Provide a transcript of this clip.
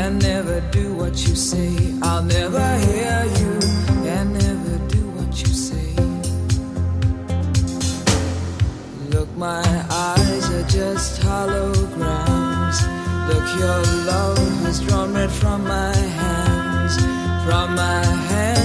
and never do what you say. I'll never hear you and never do what you say. Look, my eyes are just holograms. Look, your love has drawn red from my hands, from my hands.